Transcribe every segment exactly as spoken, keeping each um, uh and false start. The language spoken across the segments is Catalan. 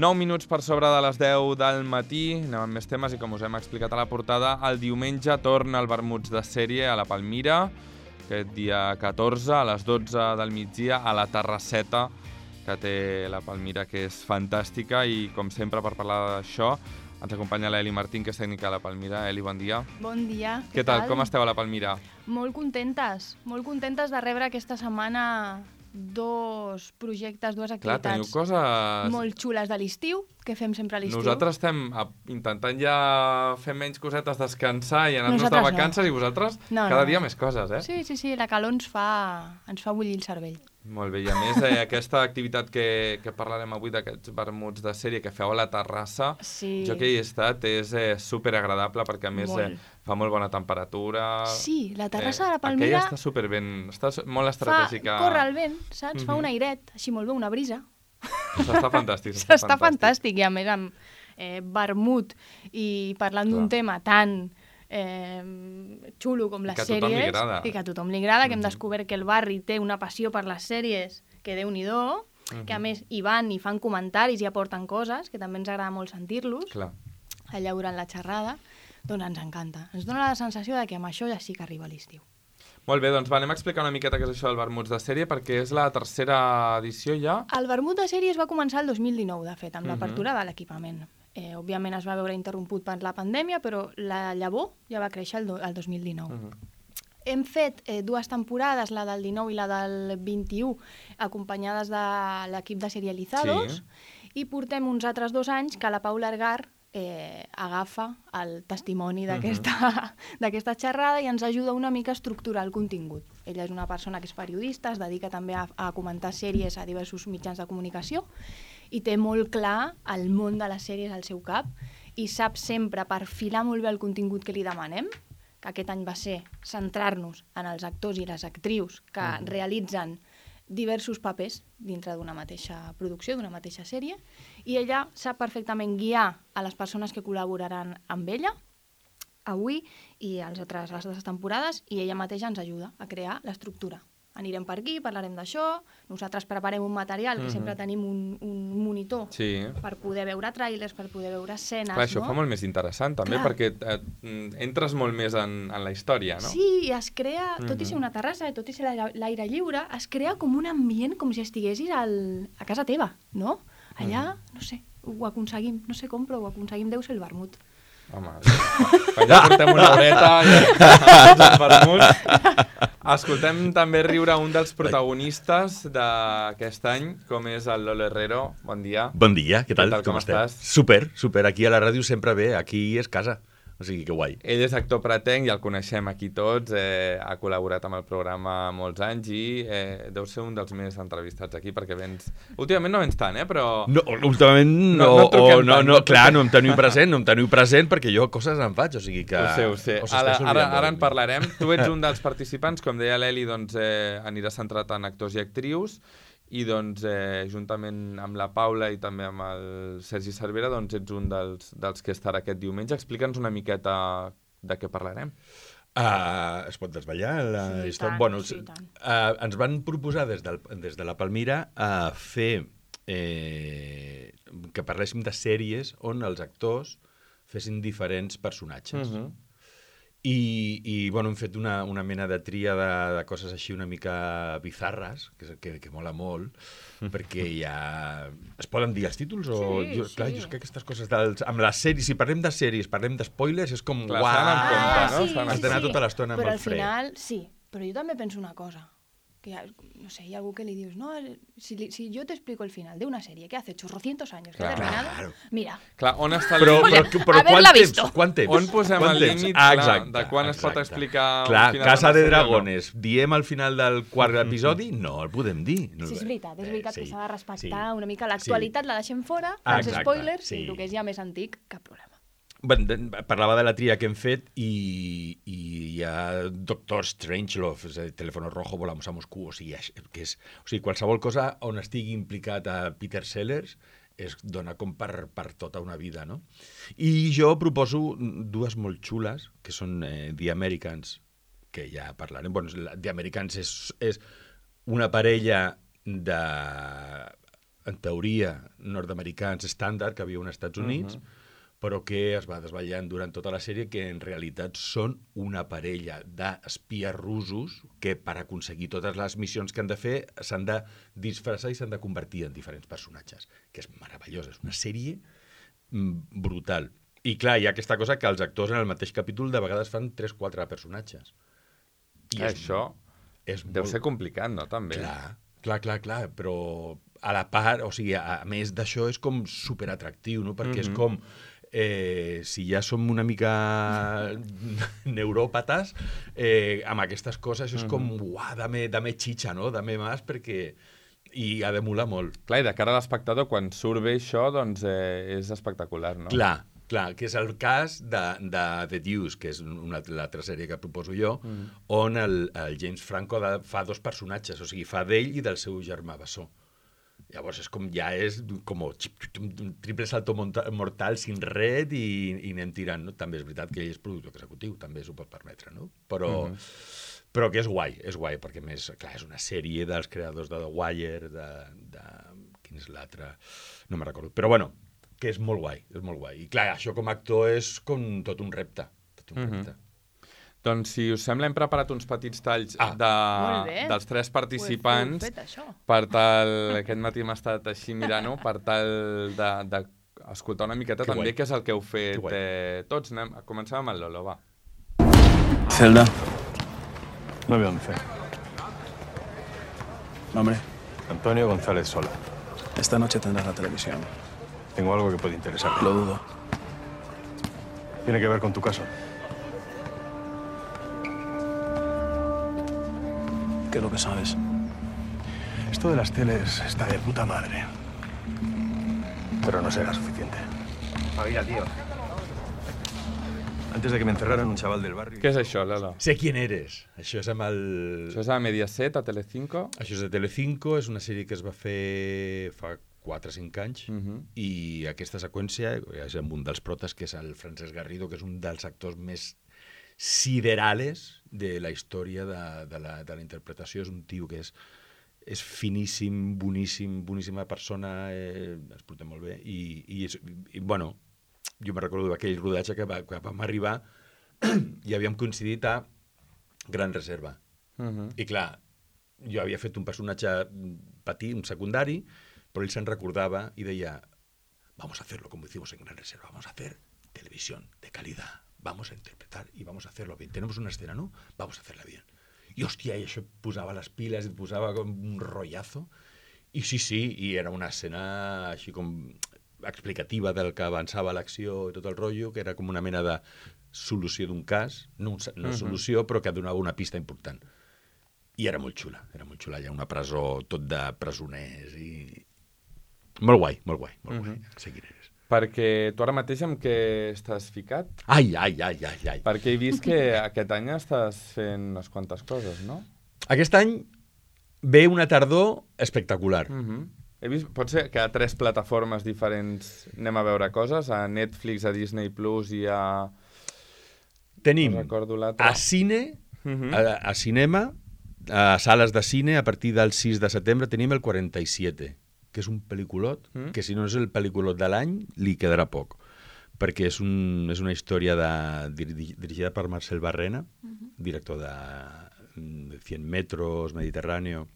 nou minuts per sobre de les deu del matí, anem amb més temes i com us hem explicat a la portada, el diumenge torna el vermuts de sèrie a la Palmira, aquest dia catorze a les dotze del migdia a la terrasseta que té la Palmira, que és fantàstica, i com sempre per parlar d'això ens acompanya l'Eli Martín, que és tècnica a la Palmira. Eli, bon dia. Bon dia. Què tal? Com esteu a la Palmira? Molt contentes, molt contentes de rebre aquesta setmana dos projectes, dues activitats. Clar, teniu coses molt xules de l'estiu, que fem sempre a l'estiu. Nosaltres estem intentant ja fer menys cosetes, descansar i anar-nos de vacances, no. I vosaltres no, cada no. dia més coses, eh? Sí, sí, sí, la calor ens fa, ens fa bullir el cervell. Molt bé, i a més eh, aquesta activitat que, que parlarem avui d'aquests vermuts de sèrie que feu a la terrassa, sí. Jo que hi he estat, és eh, superagradable perquè a més molt. Eh, fa molt bona temperatura. Sí, la terrassa eh, de la Palmira... Aquella està superben, està molt estratègica. Fa, corre el vent, saps? Mm-hmm. Fa un airet, així molt bé, una brisa. S'està fantàstic. S'està fantàstic. fantàstic, i a més amb eh, vermut i parlant d'un tema tan... Eh, xulo com les que sèries i que a tothom li agrada, que hem descobert que el barri té una passió per les sèries que Déu-n'hi-do, uh-huh. que a més hi van i fan comentaris i aporten coses, que també ens agrada molt sentir-los. Clar. Allà durant la xerrada, doncs ens encanta. Ens dona la sensació de que amb això ja sí que arriba l'estiu. Molt bé, doncs va, anem a explicar una miqueta què és això del vermuts de sèrie, perquè és la tercera edició ja. El vermut de sèrie es va començar el dos mil dinou, de fet, amb uh-huh. l'apertura de l'equipament. Eh, òbviament es va veure interromput per la pandèmia, però la llavor ja va créixer el, do, el dos mil dinou. Uh-huh. Hem fet eh, dues temporades, la del dinou i la del vint-i-u, acompanyades de l'equip de Serializados, sí. I portem uns altres dos anys que la Paula Ergar eh, agafa el testimoni d'aquesta uh-huh. d'aquesta xerrada i ens ajuda una mica a estructurar el contingut. Ella és una persona que és periodista, es dedica també a, a comentar sèries a diversos mitjans de comunicació, i té molt clar el món de les sèries al seu cap i sap sempre perfilar molt bé el contingut que li demanem, que aquest any va ser centrar-nos en els actors i les actrius que mm. realitzen diversos papers dintre d'una mateixa producció, d'una mateixa sèrie, i ella sap perfectament guiar a les persones que col·laboraran amb ella avui i als altres, les altres temporades, i ella mateixa ens ajuda a crear l'estructura. Anirem per aquí, parlarem d'això, nosaltres preparem un material, que uh-huh. sempre tenim un, un monitor sí. per poder veure tràilers, per poder veure escenes. Clar, això no? fa molt més interessant també, Clar. perquè eh, entres molt més en, en la història, no? Sí, i es crea, tot uh-huh. i ser una terrassa, tot i ser l'aire lliure, es crea com un ambient com si estiguessis al, a casa teva, no? Allà, uh-huh. no sé, ho aconseguim, no sé com, però ho aconseguim, deu ser el vermut. Home, quan ja portem una horeta, ja el vermut. Escoltem també riure un dels protagonistes d'aquest any, com és el Lolo Herrero. Bon dia. Bon dia, què tal? Què tal, com, com estàs? Super, super. Aquí a la ràdio sempre bé, aquí és casa. O sigui, que guai. Ell és actor pretenc i el coneixem aquí tots, eh, ha col·laborat amb el programa molts anys i eh, deu ser un dels més entrevistats aquí, perquè vens... Últimament no vens tant, eh, però... No, últimament no, no, no, o, no, no, no clar, no em teniu present, no em teniu present perquè jo coses en faig, o sigui que... Ho sé, ho sé. Ara, ara, ara en parlarem. Tu ets un dels participants, com deia l'Eli, doncs eh, anirà centrat en actors i actrius, i doncs eh, juntament amb la Paula i també amb el Sergi Cervera doncs ets un dels, dels que estarà aquest diumenge. Explica'ns una miqueta de què parlarem. Uh, es pot desvetllar la sí, història? Tant, Bueno, sí, uh, ens van proposar des, del, des de la Palmira a uh, fer eh, que parléssim de sèries on els actors fessin diferents personatges. Uh-huh. I, i bueno, hem fet una, una mena de tria de, de coses així una mica bizarres, que, que, que mola molt, perquè ja... Es poden dir els títols? O... Sí, jo, sí. Clar, jo és que aquestes coses dels, amb les sèries, si parlem de sèries, parlem d'espoilers, és com... Clar, uau, s'han en compte, ah, no? Sí, S'han sí, has d'anar sí. tota l'estona amb però el fre. Però al final, sí. Però jo també penso una cosa. Que hi ha, no sé, hi ha algú que li dius, no, si, si yo te explico el final de una serie que hace chorrocientos años que Claro. ha terminado, mira. Clar, on està el Però, límit? però, però Haver-la quant temps? visto. Quant temps? On posem Quant el temps? límit Ah, clar, exacte, de quan es pot exacte. explicar Clar, un final Casa d'una de sèrie o Dragones, diem al final del quart episodi? No, el podem dir. No, Sí, és veritat, és veritat eh, que sí, s'ha de respectar sí. una mica l'actualitat, la deixem fora, Ah, els exacte, spoilers, sí. i el que és ja més antic, cap problema. Ben, de, parlava de la tria que hem fet i, i hi ha Doctor Strangelove, és a dir, Teléfono Rojo, Volamos a Moscú, o sigui, que és, o sigui, qualsevol cosa on estigui implicat a Peter Sellers es dona com per, per tota una vida, no? I jo proposo dues molt xules, que són eh, The Americans, que ja parlarem. Bueno, The Americans és, és una parella de en teoria, nord-americans estàndard que havia als Estats Units, uh-huh. però que es va desvetllant durant tota la sèrie que en realitat són una parella d'espies russos que per aconseguir totes les missions que han de fer s'han de disfressar i s'han de convertir en diferents personatges, que és meravellós, és una sèrie brutal. I clar, hi ha aquesta cosa que els actors en el mateix capítol de vegades fan tres o quatre personatges. I això és deu molt... ser complicat, no? També. Clar, clar, clar, clar, però a la part, o sigui, a, a més d'això és com superatractiu, no? Perquè mm-hmm. és com... Eh, si ja som una mica neuròpates, eh, amb aquestes coses és com, uah, dame, dame xitxa, no? Dame más, perquè... I ha de molar molt. Clar, i de cara a l'espectador, quan surt bé això, doncs eh, és espectacular, no? Clar, clar, que és el cas de, de The Deuce, que és una, l'altra sèrie que proposo jo, mm. on el, el James Franco de, fa dos personatges, o sigui, fa d'ell i del seu germà bessó. Llavors és com, ja és com un triple salto mortal sin red i, i anem tirant, no? També és veritat que ell és productor executiu, també s'ho pot permetre, no? Però, mm-hmm. però que és guai, és guai, perquè més, clar, és una sèrie dels creadors de The Wire, de... de quin és l'altre? No me'n recordo. Però bueno, que és molt guai, és molt guai. I clar, això com a actor és com tot un repte, tot un mm-hmm. repte. Doncs, si us sembla, hem preparat uns petits talls ah. de, dels tres participants fet, per tal, aquest matí m'ha estat així mirant-ho, per tal d'escoltar de, una miqueta que també guai. Què és el que heu fet eh, tots. Anem, comencem amb el Lolo, va. Zelda. No veo dónde. Nombre. Antonio González Sola. Esta noche tendrás la televisión. Tengo algo que puede interesarte. Lo dudo. Tiene que ver con tu caso. ¿Qué es lo que sabes? Esto de las teles está de puta madre. Pero no será suficiente. Oiga, tío. Antes de que me encerraran, un chaval del barrio... Què és això, Lalo? Sé quién eres. Això és amb el... Això és a Mediaset, a Telecinco? Això és de Telecinco, és una sèrie que es va fer fa quatre o cinc anys, uh-huh. i aquesta seqüència és amb un dels protes, que és el Francesc Garrido, que és un dels actors més siderales de la història de, de, la, de la interpretació. És un tio que és, és finíssim, boníssim, boníssima persona, eh, es porta molt bé, i, i, és, i bueno, jo me recordo d'aquell rodatge que, va, que vam arribar i havíem coincidit a Gran Reserva. Uh-huh. I clar, jo havia fet un personatge petit, un secundari, però ell se'n recordava i deia, vamos a hacerlo como hicimos en Gran Reserva, vamos a hacer televisión de calidad, vamos a interpretar y vamos a hacerlo bien. Tenemos una escena, ¿no? Vamos a hacerla bien. I, hòstia, i això et posava les piles, et posava com un rotllazo. I sí, sí, i era una escena així com explicativa del que avançava l'acció i tot el rotllo, que era com una mena de solució d'un cas, no, un, no uh-huh. solució, però que donava una pista important. I era molt xula, era molt xula. Hi ha una presó tot de presoners i... Molt guai, molt guai, molt uh-huh. guai. Seguiré. Perquè tu ara mateix amb què estàs ficat? Ai, ai, ai, ai, ai. Perquè he vist que aquest any estàs fent unes quantes coses, no? Aquest any ve una tardor espectacular. Uh-huh. He vist, pot ser que a tres plataformes diferents anem a veure coses, a Netflix, a Disney Plus i a... Tenim no a cine, uh-huh. a, a cinema, a sales de cine, a partir del sis de setembre tenim el quaranta-siete, que és un pel·lículot, mm. que si no és el pel·lículot de l'any, li quedarà poc, perquè és, un, és una història de, dirigida per Marcel Barrena, mm-hmm. director de, de cien metros, Mediterráneo.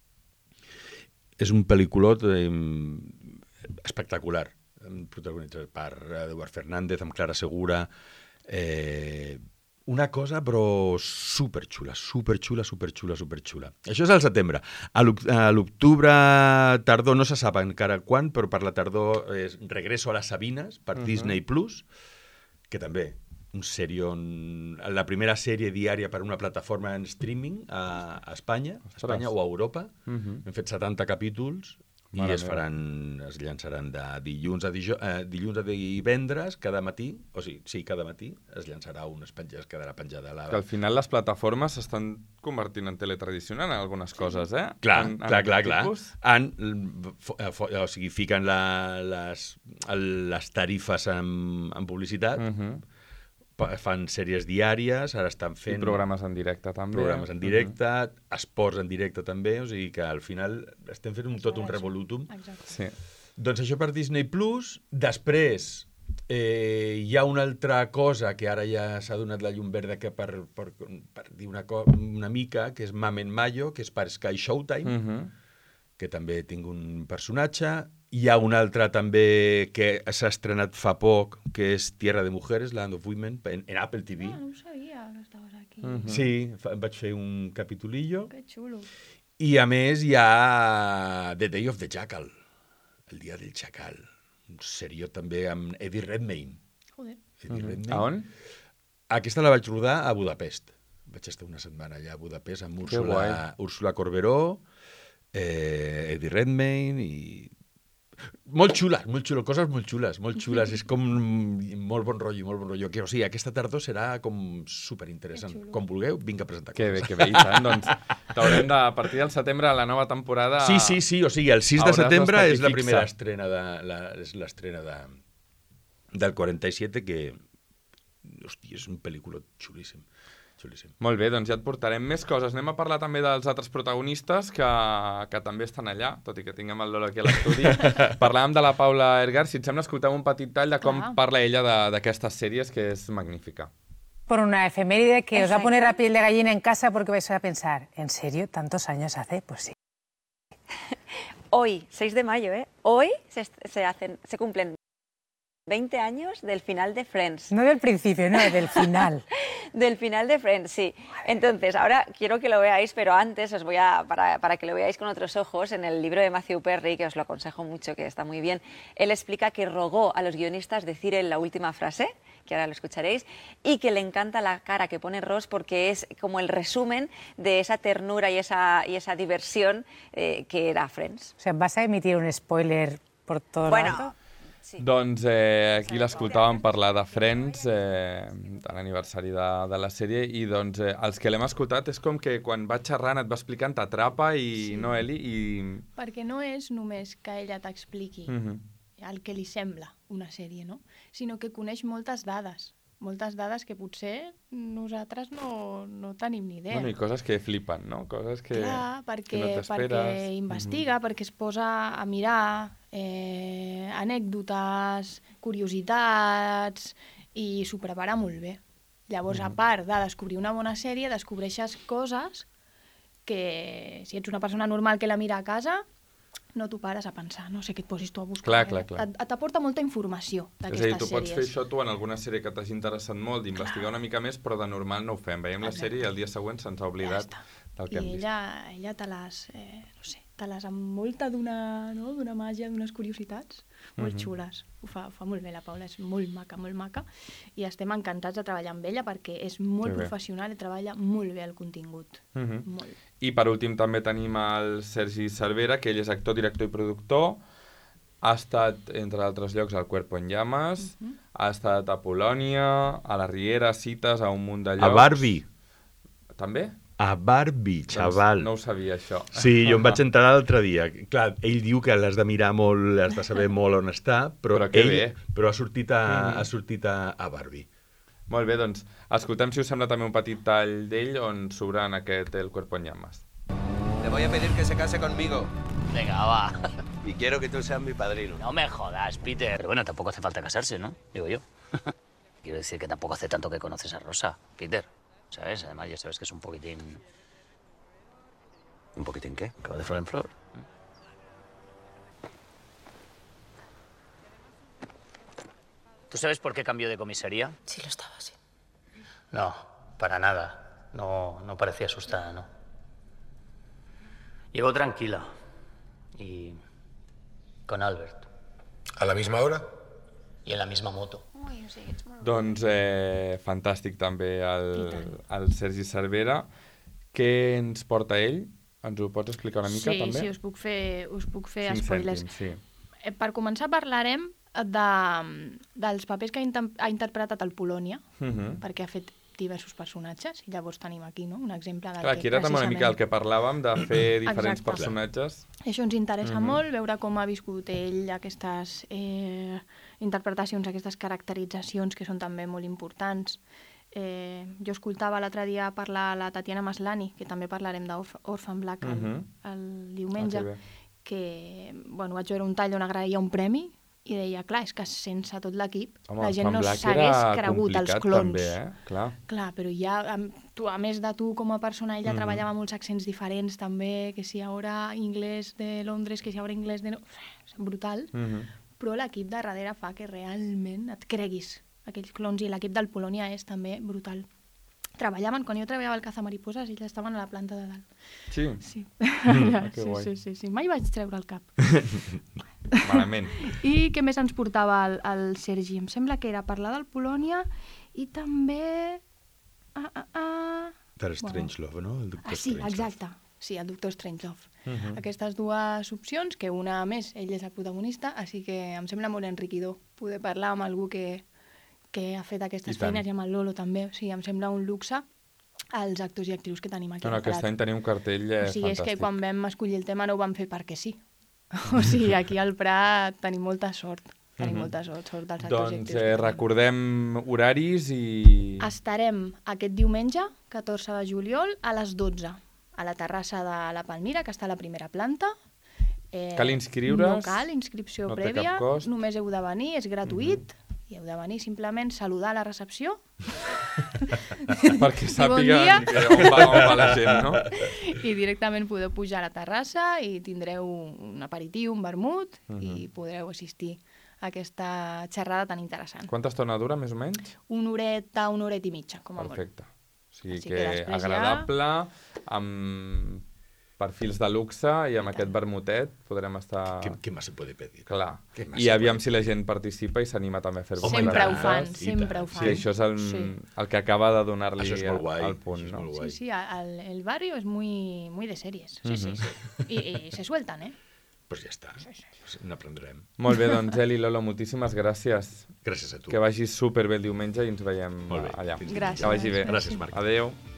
És un pel·lículot eh, espectacular, protagonitzat per Eduard Fernández, amb Clara Segura, eh, una cosa, però superxula, superxula, superxula, superxula. Això és al setembre. A l'octubre tardor, no se sap encara quan, però per la tardor és Regreso a les Sabines, per uh-huh. Disney Plus, que també, un serión, la primera sèrie diària per una plataforma en streaming a, a Espanya, a Espanya o a Europa. Uh-huh. Hem fet setanta capítols, Mare i es faran, es llançaran de dilluns a, dijo, eh, dilluns a divendres, cada matí, o sigui, sí, cada matí es llançarà un penja, es quedarà penjada a la... Que al final les plataformes s'estan convertint en teletradicional en algunes coses, eh? Clar, en, clar, en clar, clar. Han, o sigui, fiquen la, les, les tarifes en, en publicitat, uh-huh. fan sèries diàries, ara estan fent... I programes en directe, també. Programes en directe, uh-huh. esports en directe, també, o sigui que al final estem fent un, tot un revolutum. Exacte. Sí. Doncs això per Disney Plus. Després, eh, hi ha una altra cosa que ara ja s'ha donat la llum verda que per, per, per dir una, co una mica, que és Mame en Mayo, que és per Sky Showtime, Uh-huh. que també tinc un personatge. Hi ha una altra també que s'ha estrenat fa poc, que és Tierra de Mujeres, Land of Women, en, en Apple T V. Ah, no ho sabia que estaves aquí. Uh-huh. Sí, fa, vaig fer un capitulillo. Que xulo. I a més hi ha The Day of the Jackal, el dia del xacal. Un serió també amb Eddie Redmayne. Joder. Eddie Uh-huh. Redmayne. A on? Aquesta la vaig rodar a Budapest. Vaig estar una setmana allà a Budapest amb Que Úrsula, guai. Úrsula Corberó, eh, Eddie Redmayne i... Molt xules, molt xules, coses molt xules, molt xules. És com molt bon rotllo, molt bon rotllo. Que, o sigui, aquesta tardor serà com superinteressant. Que xulo. Com vulgueu, vinc a presentar Que bé, coses. que bé, i tant. Doncs t'haurem de, a partir del setembre, la nova temporada... Sí, sí, sí, o sigui, el sis de hauràs setembre d'estar és la fixa. primera estrena, de, la, és l'estrena de, del quaranta-set, que, hòstia, és un pel·lícula xulíssim, xulíssim. Molt bé, doncs ja et portarem més coses. Anem a parlar també dels altres protagonistes que, que també estan allà, tot i que tinguem el Lolo aquí a l'estudi. Parlàvem de la Paula Ergar. Si et sembla, escoltem un petit tall de com Clar. parla ella de- d'aquestes sèries, que és magnífica. Por una efeméride que os va a Exacto. poner la piel de gallina en casa porque vais a pensar, ¿en serio? ¿Tantos años hace? Pues sí. Hoy, seis de mayo, ¿eh? Hoy se, se, hacen, se cumplen veinte años del final de Friends. No del principio, no, del final. Del final de Friends, sí. Entonces, ahora quiero que lo veáis, pero antes os voy a, para, para que lo veáis con otros ojos, en el libro de Matthew Perry, que os lo aconsejo mucho, que está muy bien, él explica que rogó a los guionistas decir en la última frase, que ahora lo escucharéis, y que le encanta la cara que pone Ross porque es como el resumen de esa ternura y esa, y esa diversión eh, que era Friends. O sea, ¿vas a emitir un spoiler por todo Bueno, lo alto? sí. Doncs eh, aquí l'escoltàvem parlar de Friends, eh, de l'aniversari de, de la sèrie, i doncs eh, els que l'hem escoltat és com que quan va xerrant et va explicant, t'atrapa, i Sí. no, Eli? I... Perquè no és només que ella t'expliqui Mhm. el que li sembla una sèrie, no? Sinó que coneix moltes dades. Moltes dades que potser nosaltres no, no tenim ni idea. Bueno, i coses que flipen, no? Coses que, Clar, perquè, que no t'esperes. perquè investiga, perquè es posa a mirar eh, anècdotes, curiositats, i s'ho prepara molt bé. Llavors, a part de descobrir una bona sèrie, descobreixes coses que, si ets una persona normal que la mira a casa, no t'ho pares a pensar, no sé què et posis tu a buscar. Clar, eh? clar, clar. Et- T'aporta molta informació És a dir, d'aquestes tu pots fer sèries. això tu en alguna sèrie que t'hagi interessat molt, d'investigar una mica més, però de normal no ho fem. Veiem la Exacte. sèrie i el dia següent se'ns ha Ja oblidat està. del que I hem vist. ella, ella te les, eh, no sé, te les envolta d'una no? d'una màgia, d'unes curiositats molt Mhm. xules. Ho fa, ho fa molt bé, la Paula, és molt maca, molt maca, i estem encantats de treballar amb ella perquè és molt Que bé. professional i treballa molt bé el contingut. Mhm. Molt. I per últim també tenim el Sergi Cervera, que ell és actor, director i productor. Ha estat, entre altres llocs, al Cuerpo en Llamas, Mhm. ha estat a Polònia, a la Riera, a Cites, a un munt de llocs. A Barbie. També? A Barbie, xaval. Doncs no ho sabia, això. Sí, jo em vaig entrar l'altre dia. Clar, ell diu que l'has de mirar molt, has de saber molt on està, però, Però que ell bé. però ha sortit a, Mhm. ha sortit a, a Barbie. Molt bé, doncs escoltem, si us sembla, també un petit tall d'ell on s'obre en aquest El Cuerpo en Llamas. Le voy a pedir que se case conmigo. Venga, va. Y quiero que tú seas mi padrino. No me jodas, Peter. Pero bueno, tampoco hace falta casarse, ¿no? Digo yo. Quiero decir que tampoco hace tanto que conoces a Rosa, Peter. ¿Sabes? Además, ya sabes que es un poquitín... ¿Un poquitín qué? que va de flor en flor. ¿Tú sabes por qué cambió de comisaría? Sí, lo estaba, sí. No, para nada. No, no parecía asustada, ¿no? Llegó tranquila. Y... con Albert. ¿A la misma hora? Y en la misma moto. Doncs eh, fantàstic també el, I tant. el Sergi Cervera. Què ens porta ell? Ens ho pots explicar una mica, sí, també? sí, us puc fer, us puc fer Cinc spoilers. cèntims, sí. Eh, Per començar, parlarem de, dels papers que ha, inter ha interpretat el Polònia, Mhm. perquè ha fet diversos personatges, i llavors tenim aquí, no?, un exemple del Clar, que aquí era també una mica el que parlàvem, de fer diferents Exacte. personatges. Això ens interessa Mhm. molt, veure com ha viscut ell aquestes eh, interpretacions, aquestes caracteritzacions que són també molt importants. Eh, jo escoltava l'altre dia parlar a la Tatiana Maslany, que també parlarem d'Orphan Black el, Mhm. el diumenge, Ah, que bé. que bueno, vaig veure un tall on agraïa un premi i deia, clar, és que sense tot l'equip Home, la el gent Fan no Black s'hagués era cregut els complicat clons. també, eh? Clar. Clar, però ja, amb- tu, a més de tu com a persona, ella Mhm. treballava molts accents diferents també, que si ara inglès de Londres, que si ara inglès de... No... És brutal, Mhm. però l'equip de darrere fa que realment et creguis aquells clons, i l'equip del Polònia és també brutal. Treballaven, quan jo treballava al Cazamariposas, ells estaven a la planta de dalt. Sí? Sí. Mm, Ja, que sí, guai. sí, sí, sí. Mai vaig treure el cap. Malament. I què més ens portava el, el Sergi? Em sembla que era parlar del Polònia i també... Ah, ah, ah... Per Strangelove, no? El doctor Ah, sí, Strangelove. exacte. Sí, el doctor Strangelove. Mhm. Aquestes dues opcions, que una a més, ell és el protagonista, així que em sembla molt enriquidor poder parlar amb algú que, que ha fet aquestes I tant. feines, i amb el Lolo també. O sigui, em sembla un luxe els actors i actrius que tenim aquí No, no, al Prat. aquest any tenim un cartell eh, O sigui, és que fantàstic. quan vam escollir el tema no ho vam fer perquè sí. O sigui, aquí al Prat tenim molta sort. Tenim Mhm. molta sort, sort dels actors i Doncs actrius. eh, recordem horaris i... Estarem aquest diumenge, catorze de juliol, a les dotze, a la terrassa de la Palmira, que està a la primera planta. Eh, Cal inscriure's? No cal inscripció No té prèvia, cap cost. només heu de venir, és gratuït, i heu de venir simplement saludar a la recepció. Perquè I bon sàpiguen dia. que on va, on va la gent, no? I directament podeu pujar a la terrassa i tindreu un aperitiu, un vermut, Mhm. i podreu assistir a aquesta xerrada tan interessant. Quanta estona dura, més o menys? Una horeta, una horeta i mitja, com a molt. Perfecte. O sigui Així que, que després agradable, amb perfils de luxe i amb aquest vermutet podrem estar... Què, què més se puede pedir? Clar. Què més I se aviam puede si la gent participa i s'anima també a fer-vos Sempre preguntes. ho fan, I sempre tant. ho fan. Sí, això és el, Sí. el que acaba de donar-li Això és molt guai, el punt, això és no? molt guai. Sí, sí, el, el barrio es muy, muy de series. Sí, sí, Mhm. sí. I, I se sueltan, eh? Pues ja està, pues n'aprendrem. Molt bé, doncs Eli, Lolo, moltíssimes gràcies. Gràcies a tu. Que vagis superbé el diumenge i ens veiem Molt bé, allà. fins Gràcies. Que vagi bé. Gràcies, Marc. Adéu.